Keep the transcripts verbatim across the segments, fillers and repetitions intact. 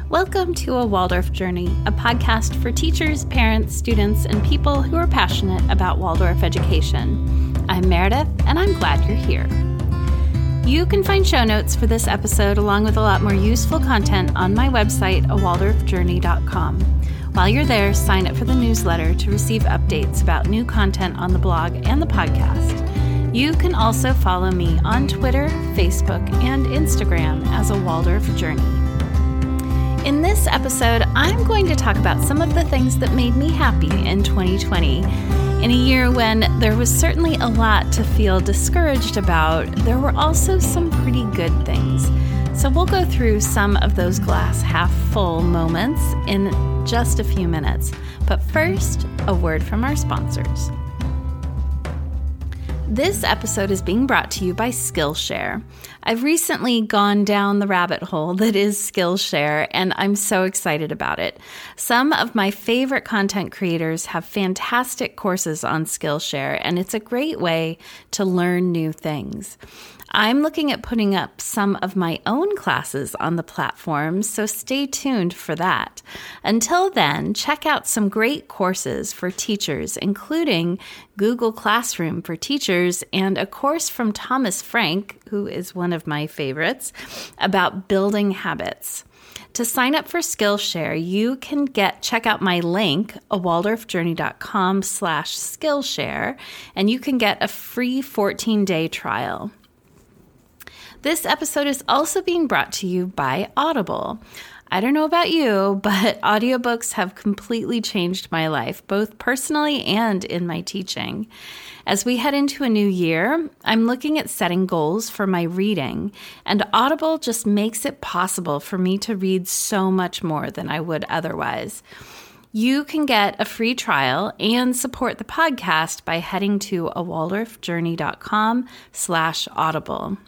Welcome to A Waldorf Journey, a podcast for teachers, parents, students, and people who are passionate about Waldorf education. I'm Meredith, and I'm glad you're here. You can find show notes for this episode along with a lot more useful content on my website, a waldorf journey dot com. While you're there, sign up for the newsletter to receive updates about new content on the blog and the podcast. You can also follow me on Twitter, Facebook, and Instagram as A Waldorf Journey. In this episode, I'm going to talk about some of the things that made me happy in twenty twenty. In a year when there was certainly a lot to feel discouraged about, there were also some pretty good things. So we'll go through some of those glass half full moments in just a few minutes. But first, a word from our sponsors. This episode is being brought to you by Skillshare. I've recently gone down the rabbit hole that is Skillshare, and I'm so excited about it. Some of my favorite content creators have fantastic courses on Skillshare, and it's a great way to learn new things. I'm looking at putting up some of my own classes on the platform, so stay tuned for that. Until then, check out some great courses for teachers, including Google Classroom for Teachers and a course from Thomas Frank, who is one of my favorites, about building habits. To sign up for Skillshare, you can get check out my link, a waldorf journey dot com slash Skillshare, and you can get a free fourteen-day trial. This episode is also being brought to you by Audible. I don't know about you, but audiobooks have completely changed my life, both personally and in my teaching. As we head into a new year, I'm looking at setting goals for my reading, and Audible just makes it possible for me to read so much more than I would otherwise. You can get a free trial and support the podcast by heading to a waldorf journey dot com slash audible.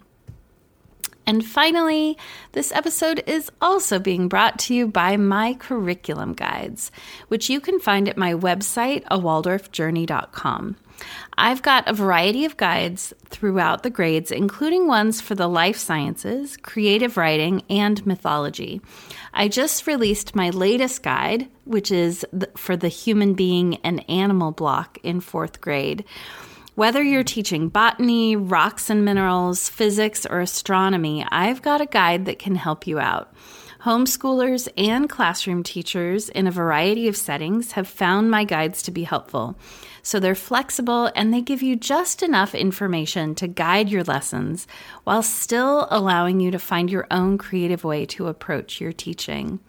And finally, this episode is also being brought to you by my curriculum guides, which you can find at my website, a waldorf journey dot com. I've got a variety of guides throughout the grades, including ones for the life sciences, creative writing, and mythology. I just released my latest guide, which is for the human being and animal block in fourth grade. Whether you're teaching botany, rocks and minerals, physics, or astronomy, I've got a guide that can help you out. Homeschoolers and classroom teachers in a variety of settings have found my guides to be helpful. So they're flexible and they give you just enough information to guide your lessons while still allowing you to find your own creative way to approach your teaching.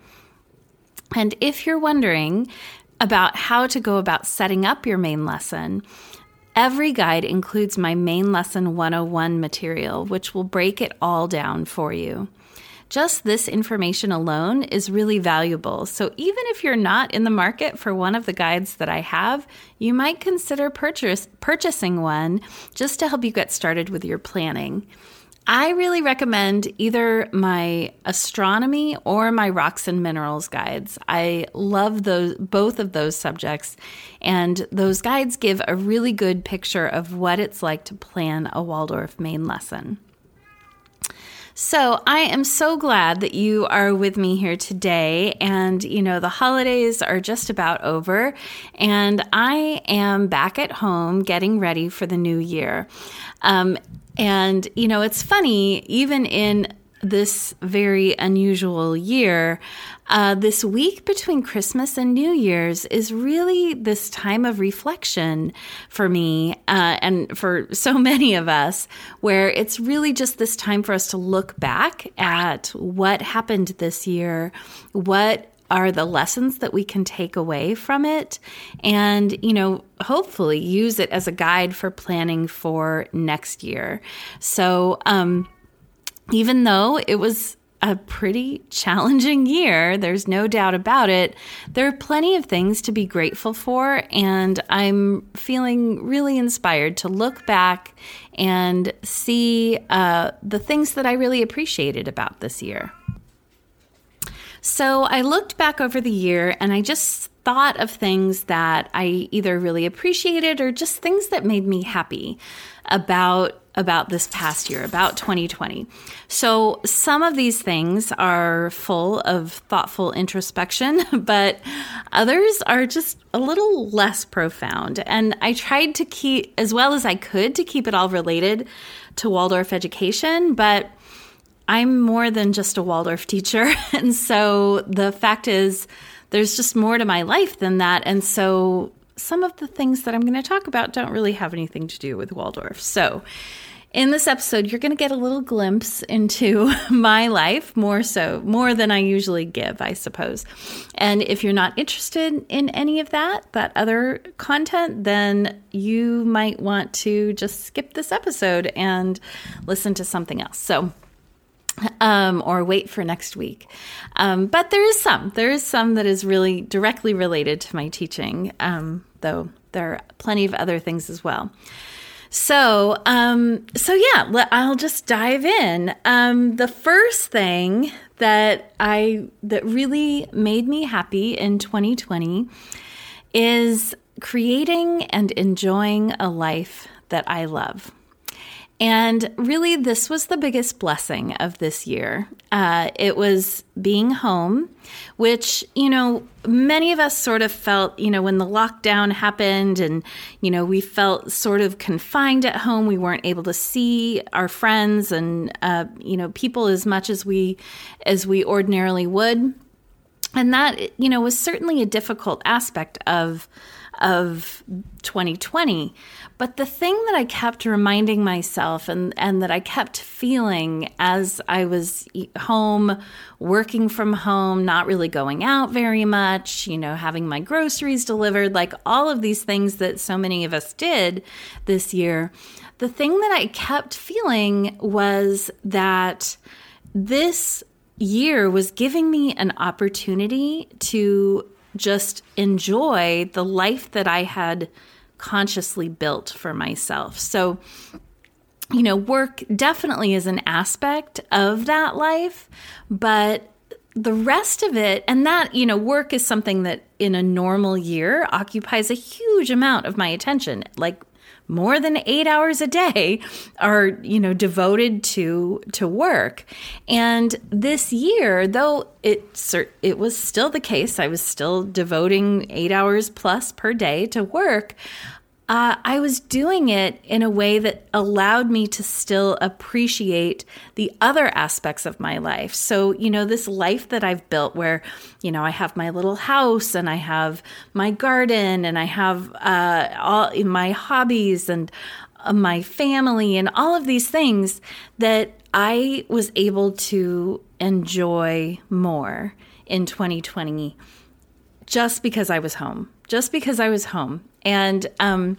And if you're wondering about how to go about setting up your main lesson, every guide includes my main lesson one oh one material, which will break it all down for you. Just this information alone is really valuable, so even if you're not in the market for one of the guides that I have, you might consider purchase, purchasing one just to help you get started with your planning. I really recommend either my astronomy or my rocks and minerals guides. I love those, both of those subjects, and those guides give a really good picture of what it's like to plan a Waldorf main lesson. So I am so glad that you are with me here today, and you know, the holidays are just about over, and I am back at home getting ready for the new year. Um, and you know, it's funny, even in this very unusual year, uh, this week between Christmas and New Year's is really this time of reflection for me uh, and for so many of us, where it's really just this time for us to look back at what happened this year, what are the lessons that we can take away from it, and, you know, hopefully use it as a guide for planning for next year. So, um, even though it was a pretty challenging year, there's no doubt about it, there are plenty of things to be grateful for, and I'm feeling really inspired to look back and see uh, the things that I really appreciated about this year. So I looked back over the year and I just thought of things that I either really appreciated or just things that made me happy about about this past year, about twenty twenty. So some of these things are full of thoughtful introspection, but others are just a little less profound. And I tried to keep, as well as I could, to keep it all related to Waldorf education, but I'm more than just a Waldorf teacher. And so the fact is, there's just more to my life than that. And so some of the things that I'm going to talk about don't really have anything to do with Waldorf. So in this episode, you're going to get a little glimpse into my life, more so, more than I usually give, I suppose. And if you're not interested in any of that, that other content, then you might want to just skip this episode and listen to something else. So Um, or wait for next week. Um, but there is some. There is some that is really directly related to my teaching, um, though there are plenty of other things as well. So, um, so yeah, let, I'll just dive in. Um, the first thing that I that really made me happy in twenty twenty is creating and enjoying a life that I love. And really, this was the biggest blessing of this year. Uh, it was being home, which, you know, many of us sort of felt, you know, when the lockdown happened and, you know, we felt sort of confined at home. We weren't able to see our friends and, uh, you know, people as much as we as we ordinarily would. And that, you know, was certainly a difficult aspect of of twenty twenty. But the thing that I kept reminding myself and, and that I kept feeling as I was home, working from home, not really going out very much, you know, having my groceries delivered, like all of these things that so many of us did this year, the thing that I kept feeling was that this year was giving me an opportunity to just enjoy the life that I had consciously built for myself. So, you know, work definitely is an aspect of that life, but the rest of it, and that, you know, work is something that in a normal year occupies a huge amount of my attention, like more than eight hours a day are, you know, devoted to to work. And this year, though it it was still the case, I was still devoting eight hours plus per day to work. Uh, I was doing it in a way that allowed me to still appreciate the other aspects of my life. So, you know, this life that I've built where, you know, I have my little house and I have my garden and I have uh, all my hobbies and uh, my family and all of these things that I was able to enjoy more in twenty twenty just because I was home, just because I was home. And um,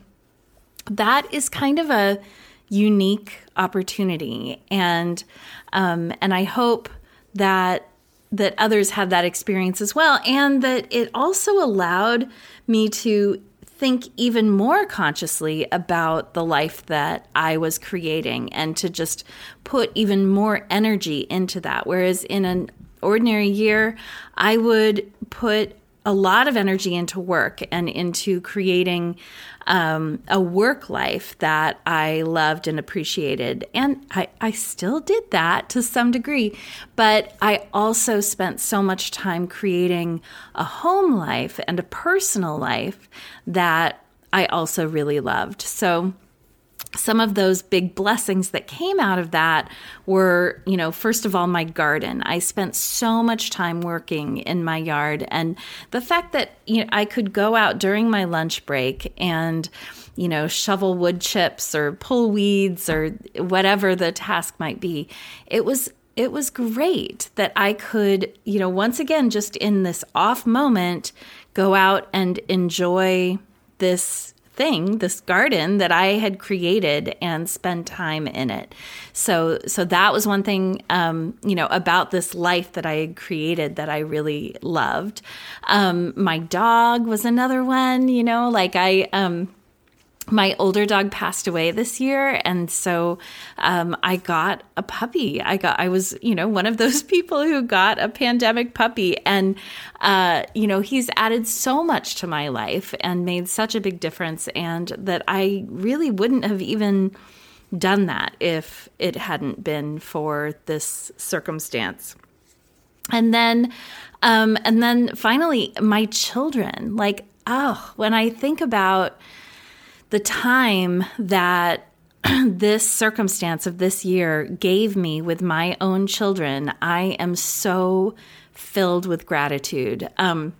that is kind of a unique opportunity. And um, and I hope that that others have that experience as well. And that it also allowed me to think even more consciously about the life that I was creating and to just put even more energy into that. Whereas in an ordinary year, I would put a lot of energy into work and into creating um, a work life that I loved and appreciated. And I, I still did that to some degree, but I also spent so much time creating a home life and a personal life that I also really loved. So some of those big blessings that came out of that were, you know, first of all, my garden. I spent so much time working in my yard. And the fact that, you know, I could go out during my lunch break and, you know, shovel wood chips or pull weeds or whatever the task might be, it was it was great that I could, you know, once again, just in this off moment, go out and enjoy this thing, this garden that I had created and spend time in it. So, so that was one thing, um, you know, about this life that I had created that I really loved. Um, my dog was another one, you know, like I, um, my older dog passed away this year. And so um, I got a puppy. I got, I was, you know, one of those people who got a pandemic puppy. And, uh, you know, he's added so much to my life and made such a big difference. And that I really wouldn't have even done that if it hadn't been for this circumstance. And then, um, and then finally, my children. Like, oh, when I think about the time that this circumstance of this year gave me with my own children, I am so filled with gratitude. Um,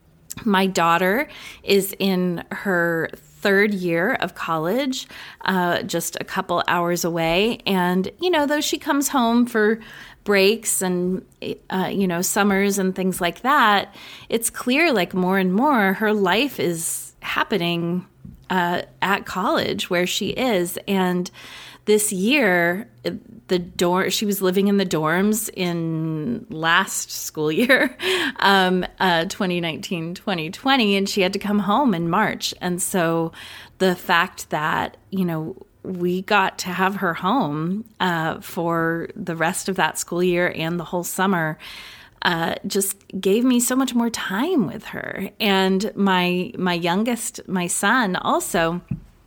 my daughter is in her third year of college, uh, just a couple hours away. And, you know, though she comes home for breaks and, uh, you know, summers and things like that, it's clear, like, more and more her life is happening uh, at college where she is. And this year, the dorm, she was living in the dorms in last school year, um, uh, twenty nineteen, twenty twenty, and she had to come home in March. And so the fact that, you know, we got to have her home uh, for the rest of that school year and the whole summer uh, just gave me so much more time with her. And my my youngest, my son, also,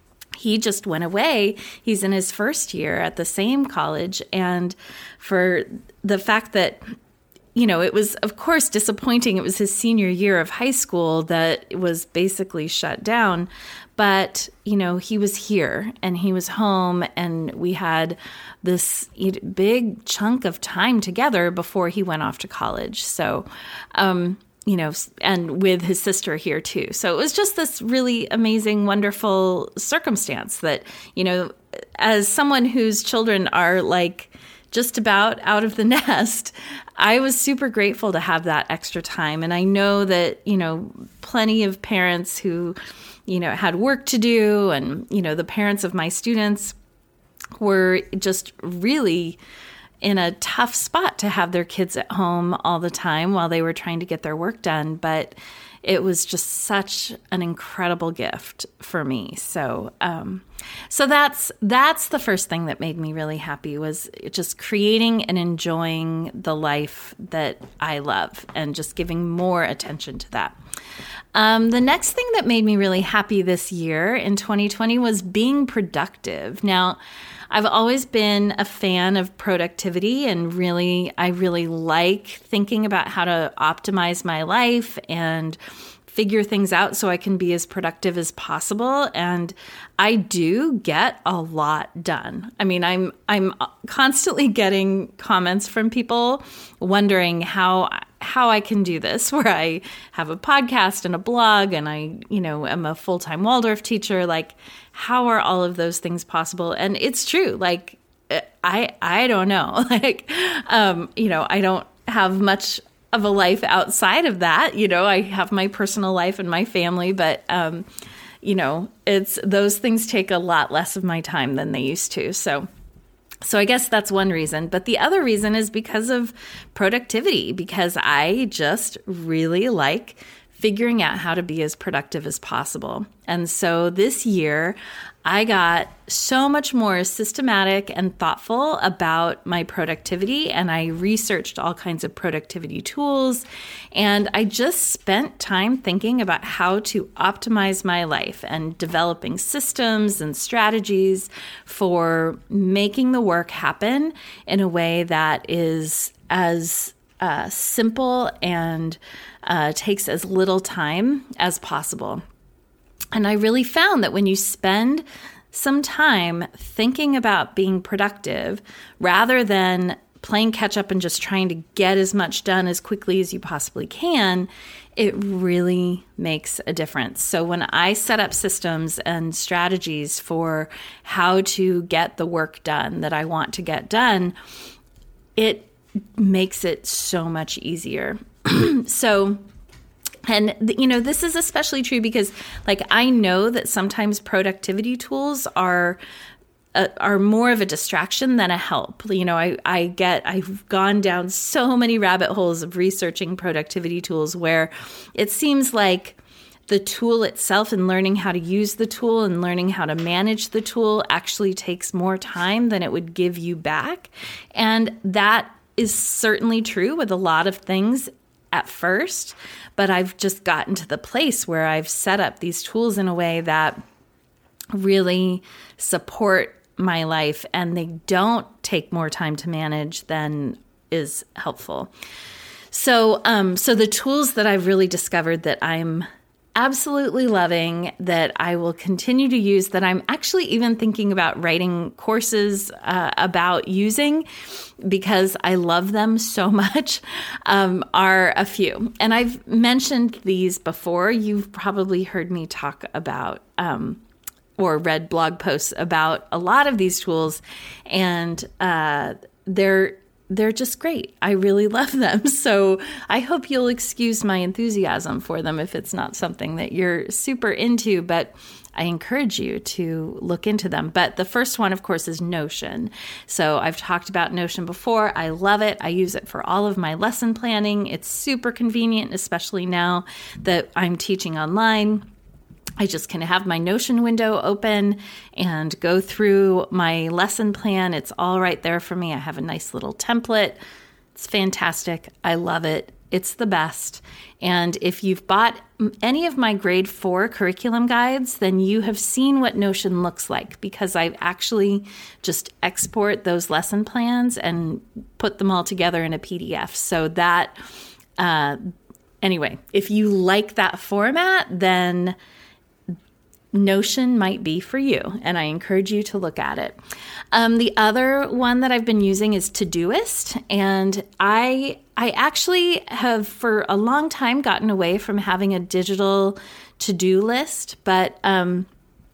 he just went away. He's in his first year at the same college. And for the fact that, you know, it was, of course, disappointing. It was his senior year of high school that was basically shut down. But, you know, he was here and he was home, and we had this big chunk of time together before he went off to college. So, um, you know, and with his sister here too. So it was just this really amazing, wonderful circumstance that, you know, as someone whose children are like just about out of the nest, I was super grateful to have that extra time. And I know that, you know, plenty of parents who, you know, had work to do, and, you know, the parents of my students were just really in a tough spot to have their kids at home all the time while they were trying to get their work done. But it was just such an incredible gift for me. So, um, so that's, that's the first thing that made me really happy, was just creating and enjoying the life that I love and just giving more attention to that. Um, the next thing that made me really happy this year in twenty twenty was being productive. Now, I've always been a fan of productivity, and really, I really like thinking about how to optimize my life and figure things out so I can be as productive as possible. And I do get a lot done. I mean, I'm I'm constantly getting comments from people wondering how how I can do this, where I have a podcast and a blog, and I, you know, am a full-time Waldorf teacher. Like, how are all of those things possible? And it's true. Like, I I don't know. Like, um, you know, I don't have much of a life outside of that. You know, I have my personal life and my family, but, um, you know, it's, those things take a lot less of my time than they used to. So, so I guess that's one reason. But the other reason is because of productivity, because I just really like figuring out how to be as productive as possible. And so this year, I got so much more systematic and thoughtful about my productivity, and I researched all kinds of productivity tools, and I just spent time thinking about how to optimize my life and developing systems and strategies for making the work happen in a way that is as uh, simple and uh, takes as little time as possible. And I really found that when you spend some time thinking about being productive rather than playing catch up and just trying to get as much done as quickly as you possibly can, it really makes a difference. So when I set up systems and strategies for how to get the work done that I want to get done, it makes it so much easier. So And, you know, this is especially true because, like, I know that sometimes productivity tools are uh, are more of a distraction than a help. You know, I, I get, I've gone down so many rabbit holes of researching productivity tools where it seems like the tool itself and learning how to use the tool and learning how to manage the tool actually takes more time than it would give you back. And that is certainly true with a lot of things at first, but I've just gotten to the place where I've set up these tools in a way that really support my life and they don't take more time to manage than is helpful. So, um, so the tools that I've really discovered that I'm absolutely loving, that I will continue to use, that I'm actually even thinking about writing courses uh, about using because I love them so much, um, are a few. And I've mentioned these before. You've probably heard me talk about um, or read blog posts about a lot of these tools, and uh, they're They're just great. I really love them. So I hope you'll excuse my enthusiasm for them if it's not something that you're super into, but I encourage you to look into them. But the first one, of course, is Notion. So I've talked about Notion before. I love it. I use it for all of my lesson planning. It's super convenient, especially now that I'm teaching online. I just can have my Notion window open and go through my lesson plan. It's all right there for me. I have a nice little template. It's fantastic. I love it. It's the best. And if you've bought any of my grade four curriculum guides, then you have seen what Notion looks like, because I actually just export those lesson plans and put them all together in a P D F. So that, uh, anyway, if you like that format, then Notion might be for you, and I encourage you to look at it. Um, the other one that I've been using is Todoist, and I I actually have for a long time gotten away from having a digital to-do list, but um,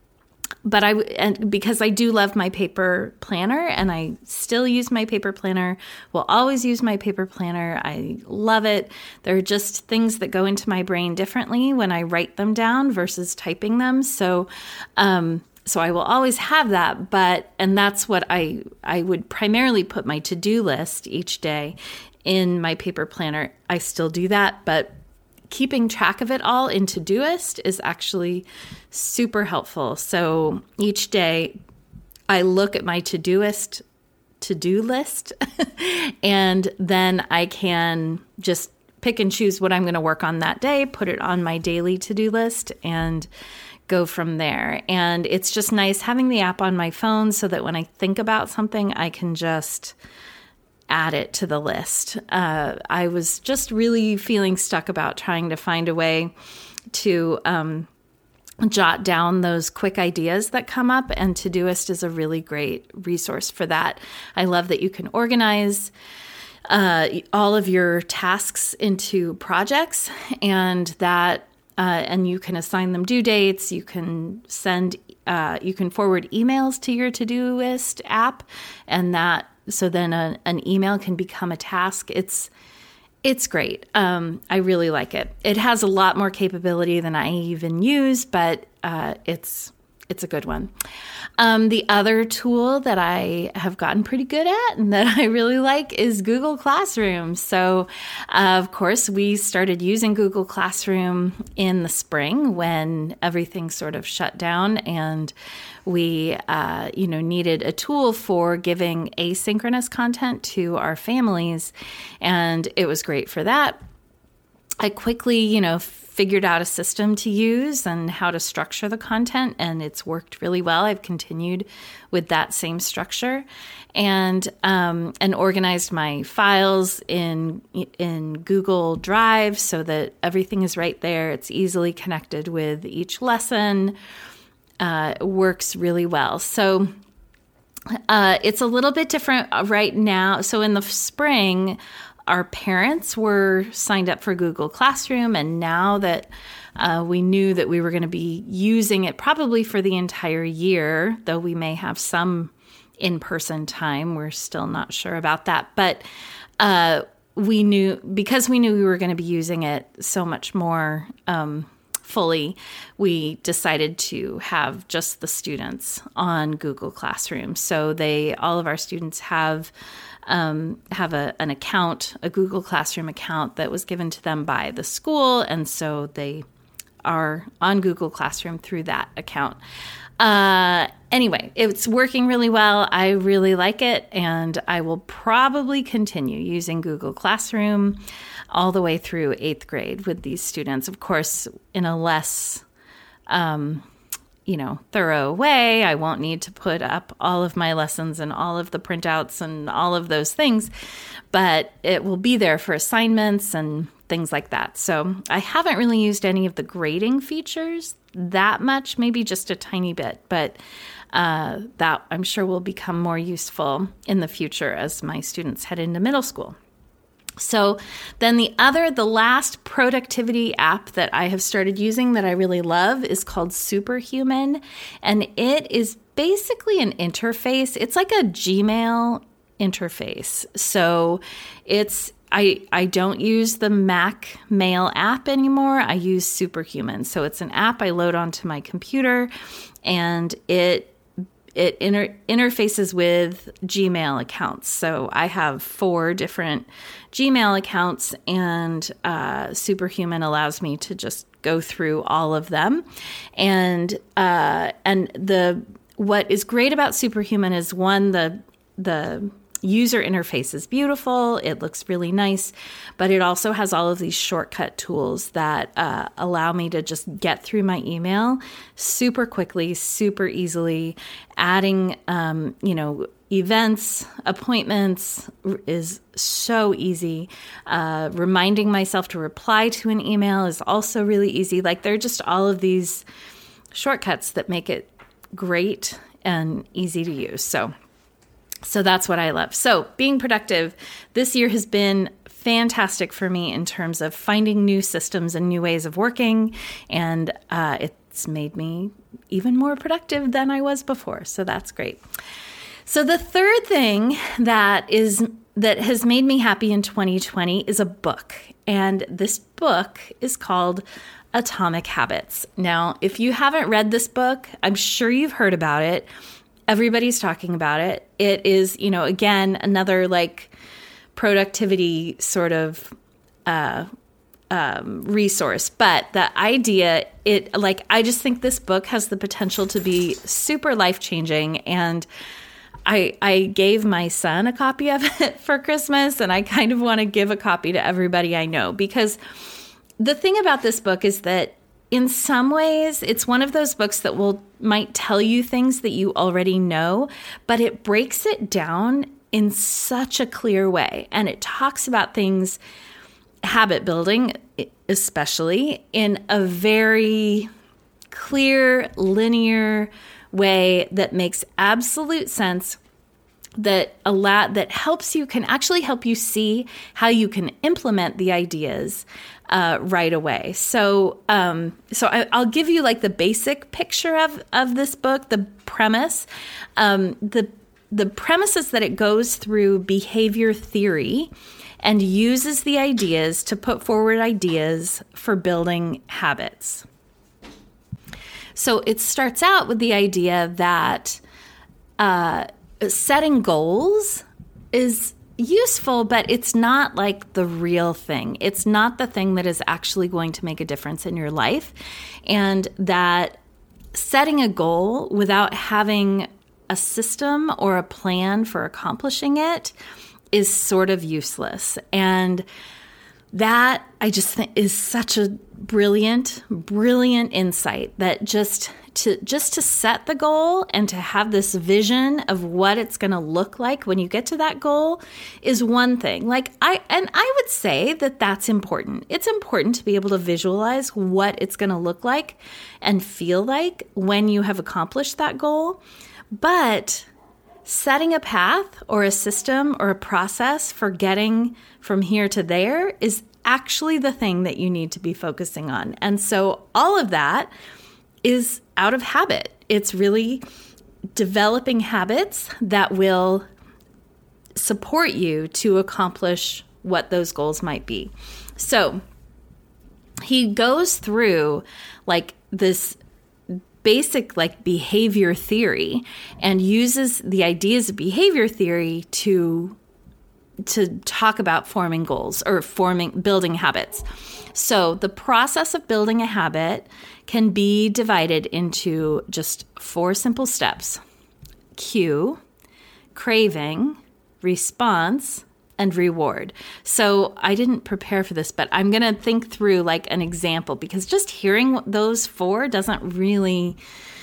but I and because I do love my paper planner, and I still use my paper planner, will always use my paper planner. I love it. There are just things that go into my brain differently when I write them down versus typing them. So, um, so I will always have that. But and that's what I I would primarily put my to-do list each day in my paper planner. I still do that, but keeping track of it all in Todoist is actually super helpful. So each day I look at my Todoist to-do list and then I can just pick and choose what I'm going to work on that day, put it on my daily to-do list, and go from there. And it's just nice having the app on my phone so that when I think about something, I can just add it to the list. Uh, I was just really feeling stuck about trying to find a way to um, jot down those quick ideas that come up, and Todoist is a really great resource for that. I love that you can organize uh, all of your tasks into projects, and that uh, and you can assign them due dates. You can send, uh, you can forward emails to your Todoist app, and that so then a, an email can become a task. It's it's great. Um, I really like it. It has a lot more capability than I even use, but uh, it's it's a good one. Um, the other tool that I have gotten pretty good at and that I really like is Google Classroom. So, uh, of course, we started using Google Classroom in the spring when everything sort of shut down, and we, uh, you know, needed a tool for giving asynchronous content to our families, and it was great for that. I quickly, you know, figured out a system to use and how to structure the content, and it's worked really well. I've continued with that same structure, and um, and organized my files in in Google Drive so that everything is right there. It's easily connected with each lesson. Uh, it works really well. So uh, it's a little bit different right now. So in the spring, our parents were signed up for Google Classroom, and now that uh, we knew that we were going to be using it probably for the entire year, though we may have some in-person time, we're still not sure about that. But uh, we knew, because we knew we were going to be using it so much more um, fully, we decided to have just the students on Google Classroom. So they, all of our students have Um, have a, an account, a Google Classroom account that was given to them by the school, and so they are on Google Classroom through that account. Uh, anyway, it's working really well. I really like it, and I will probably continue using Google Classroom all the way through eighth grade with these students. Of course, in a less, um, you know, thorough way. I won't need to put up all of my lessons and all of the printouts and all of those things, but it will be there for assignments and things like that. So I haven't really used any of the grading features that much, maybe just a tiny bit, but uh, that I'm sure will become more useful in the future as my students head into middle school. So then the other, the last productivity app that I have started using that I really love is called Superhuman. And it is basically an interface. It's like a Gmail interface. So it's, I, I don't use the Mac Mail app anymore. I use Superhuman. So it's an app I load onto my computer, and it It inter- interfaces with Gmail accounts. So I have four different Gmail accounts, and uh, Superhuman allows me to just go through all of them. And uh, and the what is great about Superhuman is, one, the the user interface is beautiful. It looks really nice, but it also has all of these shortcut tools that uh, allow me to just get through my email super quickly, super easily. Adding, um, you know, events, appointments is so easy. Uh, reminding myself to reply to an email is also really easy. Like, there are just all of these shortcuts that make it great and easy to use. So So that's what I love. So being productive this year has been fantastic for me in terms of finding new systems and new ways of working. And uh, it's made me even more productive than I was before. So that's great. So the third thing that is that has made me happy in twenty twenty is a book. And this book is called Atomic Habits. Now, if you haven't read this book, I'm sure you've heard about it. Everybody's talking about it. It is, you know, again, another like productivity sort of uh, um, resource. But the idea, it like, I just think this book has the potential to be super life-changing. And I, I gave my son a copy of it for Christmas, and I kind of want to give a copy to everybody I know, because the thing about this book is that in some ways, it's one of those books that will might tell you things that you already know, but it breaks it down in such a clear way. And it talks about things, habit building especially, in a very clear, linear way that makes absolute sense, that a lot that helps you, can actually help you see how you can implement the ideas uh, right away. So, um, so I, I'll give you like the basic picture of, of this book, the premise. Um, the the premise is that it goes through behavior theory and uses the ideas to put forward ideas for building habits. So it starts out with the idea that uh, setting goals is useful, but it's not like the real thing. It's not the thing that is actually going to make a difference in your life. And that setting a goal without having a system or a plan for accomplishing it is sort of useless. And that, I just think, is such a brilliant, brilliant insight, that just to just to set the goal and to have this vision of what it's going to look like when you get to that goal is one thing. Like I and I would say that that's important. It's important to be able to visualize what it's going to look like and feel like when you have accomplished that goal. But setting a path or a system or a process for getting from here to there is actually the thing that you need to be focusing on. And so all of that is out of habit. It's really developing habits that will support you to accomplish what those goals might be. So he goes through like this basic like behavior theory and uses the ideas of behavior theory to to talk about forming goals or forming building habits. So the process of building a habit can be divided into just four simple steps: cue, craving, response, and reward. So I didn't prepare for this, but I'm going to think through like an example, because just hearing those four doesn't really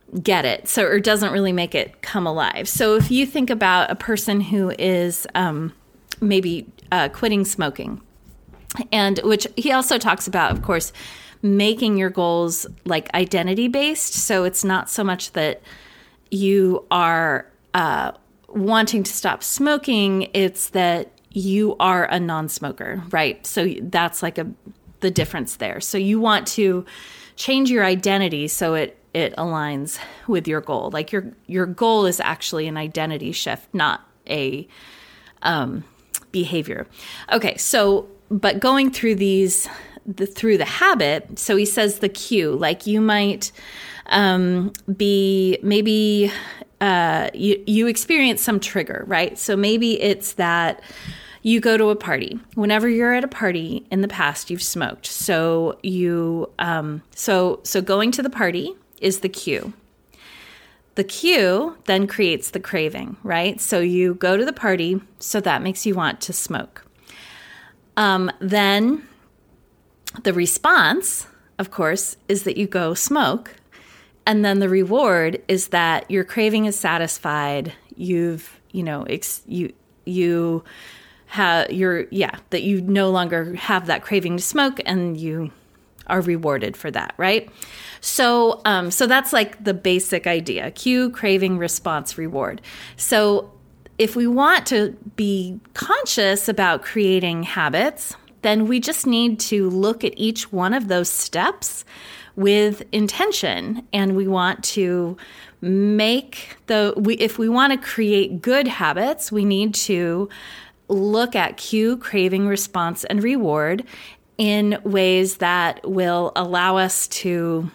get it. So, or doesn't really make it come alive. So if you think about a person who is um, maybe uh, quitting smoking, and which he also talks about, of course, making your goals like identity based. So it's not so much that you are uh, wanting to stop smoking, it's that you are a non-smoker, right? So that's like a the difference there. So you want to change your identity so it it aligns with your goal. Like your your goal is actually an identity shift, not a um, behavior. Okay, so but going through these the through the habit, so he says the cue, like you might um, be maybe uh, you you experience some trigger, right? So maybe it's that you go to a party. Whenever you're at a party in the past, you've smoked. So you, um, so so going to the party is the cue. The cue then creates the craving, right? So you go to the party, so that makes you want to smoke. Um, then the response, of course, is that you go smoke, and then the reward is that your craving is satisfied. You've, you know, ex- you you. Have you're yeah that you no longer have that craving to smoke, and you are rewarded for that, right? So um so that's like the basic idea: cue, craving, response, reward. So if we want to be conscious about creating habits, then we just need to look at each one of those steps with intention, and we want to make the we if we want to create good habits, we need to look at cue, craving, response, and reward in ways that will allow us to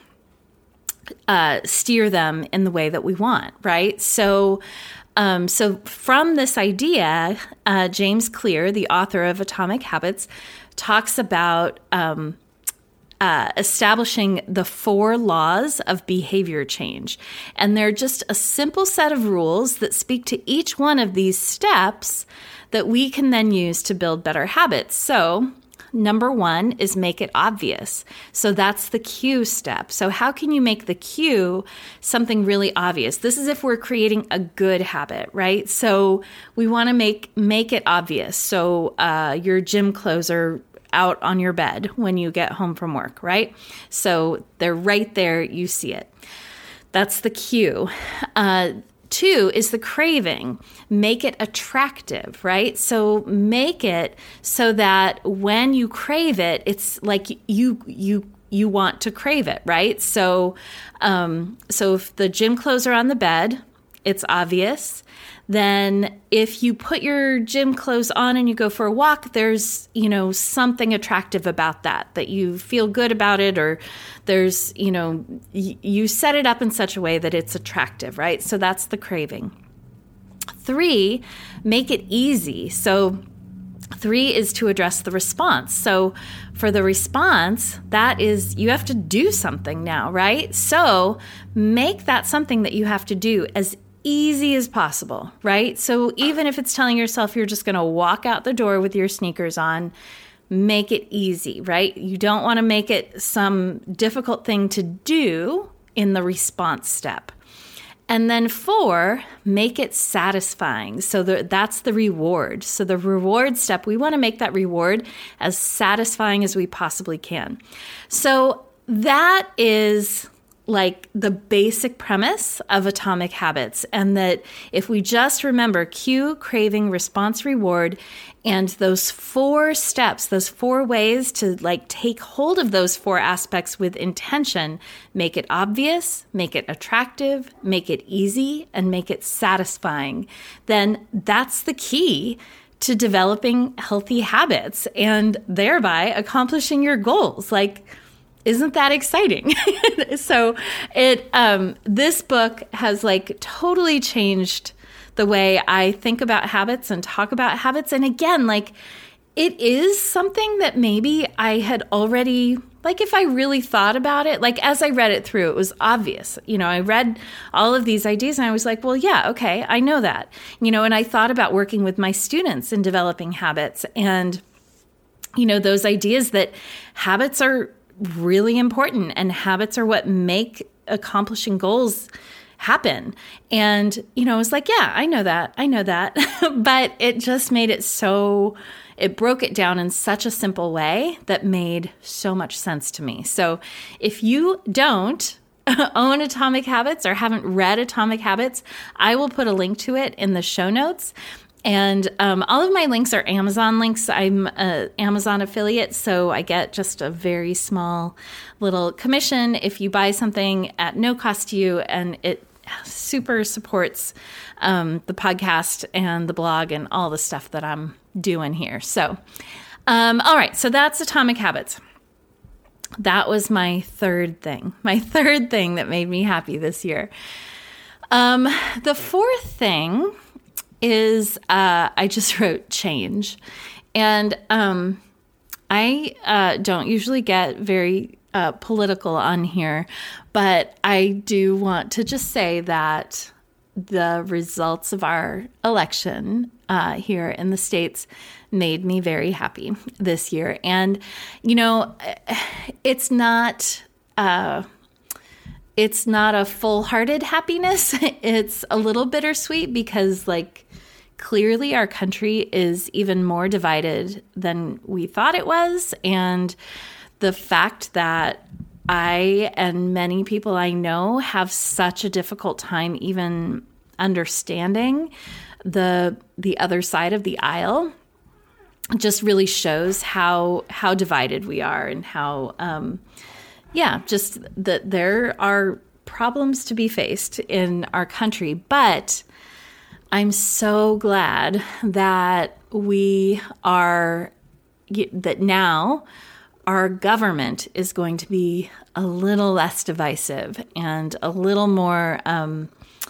uh, steer them in the way that we want, right? So, um, so from this idea, uh, James Clear, the author of Atomic Habits, talks about um, uh, establishing the four laws of behavior change. And they're just a simple set of rules that speak to each one of these steps that we can then use to build better habits. So number one is make it obvious. So that's the cue step. So how can you make the cue something really obvious? This is if we're creating a good habit, right? So we want to make make it obvious. So uh, your gym clothes are out on your bed when you get home from work, right? So they're right there. You see it. That's the cue. Uh, Two is the craving. Make it attractive, right? So make it so that when you crave it, it's like you you you want to crave it, right? So um, so if the gym clothes are on the bed, it's obvious. Then if you put your gym clothes on and you go for a walk, there's, you know, something attractive about that, that you feel good about it, or there's, you know, y- you set it up in such a way that it's attractive, right? So that's the craving. Three, make it easy. So three is to address the response. So for the response, that is, you have to do something now, right? So make that something that you have to do as easy as possible, right? So even if it's telling yourself you're just going to walk out the door with your sneakers on, make it easy, right? You don't want to make it some difficult thing to do in the response step. And then four, make it satisfying. So the, that's the reward. So the reward step, we want to make that reward as satisfying as we possibly can. So that is like the basic premise of Atomic Habits, and that if we just remember cue, craving, response, reward, and those four steps, those four ways to like take hold of those four aspects with intention, make it obvious, make it attractive, make it easy, and make it satisfying, then that's the key to developing healthy habits and thereby accomplishing your goals. Like, isn't that exciting? So it um, this book has like totally changed the way I think about habits and talk about habits. And again, like it is something that maybe I had already, like if I really thought about it, like as I read it through, it was obvious. You know, I read all of these ideas and I was like, well, yeah, okay, I know that. You know, and I thought about working with my students in developing habits, and, you know, those ideas that habits are really important, and habits are what make accomplishing goals happen. And, you know, I was like, yeah, I know that. I know that. But it just made it so, it broke it down in such a simple way that made so much sense to me. So if you don't own Atomic Habits or haven't read Atomic Habits, I will put a link to it in the show notes. And um, all of my links are Amazon links. I'm an Amazon affiliate, so I get just a very small little commission if you buy something at no cost to you, and it super supports um, the podcast and the blog and all the stuff that I'm doing here. So, um, all right, so that's Atomic Habits. That was my third thing, my third thing that made me happy this year. Um, the fourth thing is uh, I just wrote change. And um, I uh, don't usually get very uh, political on here, but I do want to just say that the results of our election uh, here in the States made me very happy this year. And, you know, it's not... Uh, It's not a full-hearted happiness. It's a little bittersweet because, like, clearly our country is even more divided than we thought it was. And the fact that I and many people I know have such a difficult time even understanding the the other side of the aisle just really shows how how divided we are and how um Yeah, just that there are problems to be faced in our country, but I'm so glad that we are, that now our government is going to be a little less divisive and a little more um,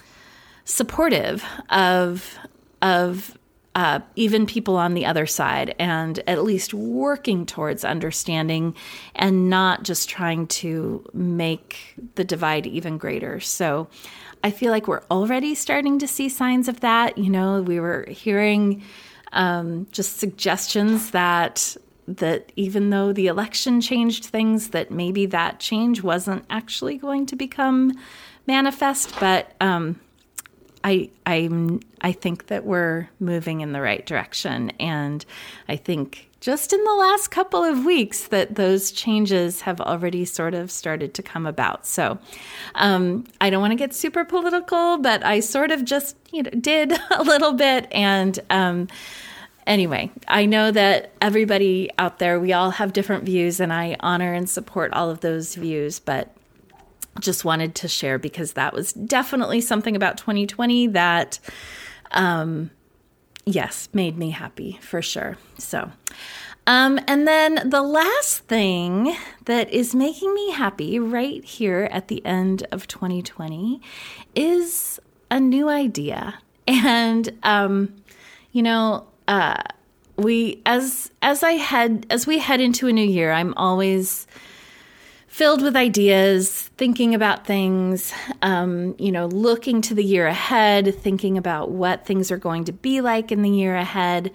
supportive of of Uh, even people on the other side, and at least working towards understanding and not just trying to make the divide even greater. So I feel like we're already starting to see signs of that. You know, we were hearing um, just suggestions that that even though the election changed things, that maybe that change wasn't actually going to become manifest. But um I I I think that we're moving in the right direction, and I think just in the last couple of weeks that those changes have already sort of started to come about. So um, I don't want to get super political, but I sort of just you know did a little bit. And um, anyway, I know that everybody out there, we all have different views, and I honor and support all of those views, but just wanted to share because that was definitely something about twenty twenty that, um, yes, made me happy for sure. So, um, and then the last thing that is making me happy right here at the end of twenty twenty is a new idea. And, um, you know, uh, we, as, as I head, as we head into a new year, I'm always filled with ideas, thinking about things, um, you know, looking to the year ahead, thinking about what things are going to be like in the year ahead.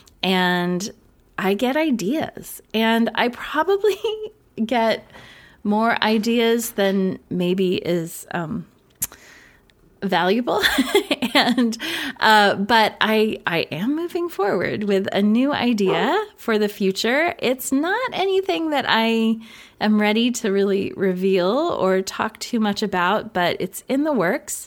And I get ideas, and I probably get more ideas than maybe is um, valuable. and uh, but I I am moving forward with a new idea for the future. It's not anything that I am ready to really reveal or talk too much about, but it's in the works.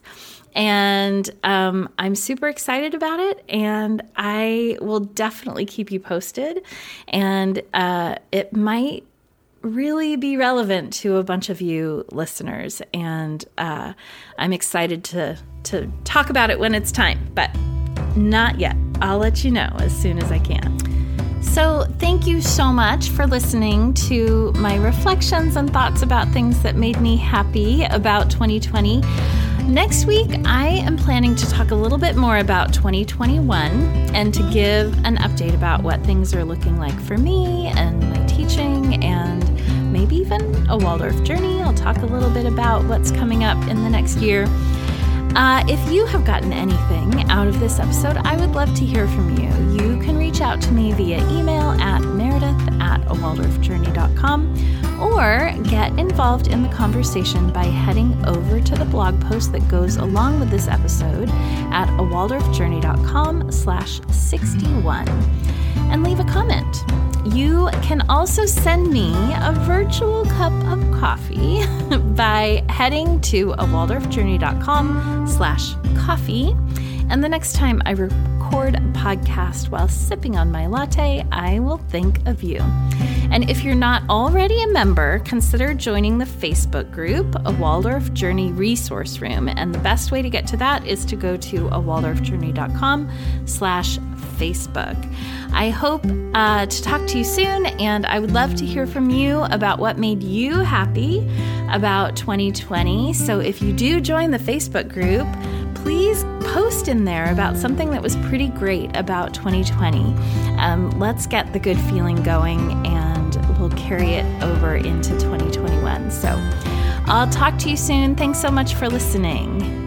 And um, I'm super excited about it, and I will definitely keep you posted. And uh, it might really be relevant to a bunch of you listeners, and uh, I'm excited to to talk about it when it's time, but not yet. I'll let you know as soon as I can. So thank you so much for listening to my reflections and thoughts about things that made me happy about twenty twenty. Next week, I am planning to talk a little bit more about twenty twenty-one and to give an update about what things are looking like for me and my teaching, and maybe even a Waldorf journey. I'll talk a little bit about what's coming up in the next year. Uh, if you have gotten anything out of this episode, I would love to hear from you. You can reach out to me via email at meredith at a waldorf journey dot com, or get involved in the conversation by heading over to the blog post that goes along with this episode at a waldorf journey dot com slash sixty-one and leave a comment. You can also send me a virtual cup of coffee by heading to a waldorf journey dot com slash coffee. And the next time I record a podcast while sipping on my latte, I will think of you. And if you're not already a member, consider joining the Facebook group, A Waldorf Journey Resource Room. And the best way to get to that is to go to a waldorf journey dot com slash Facebook. I hope uh, to talk to you soon, and I would love to hear from you about what made you happy about twenty twenty. So if you do join the Facebook group, please post in there about something that was pretty great about twenty twenty. Um, let's get the good feeling going, and we'll carry it over into twenty twenty-one. So I'll talk to you soon. Thanks so much for listening.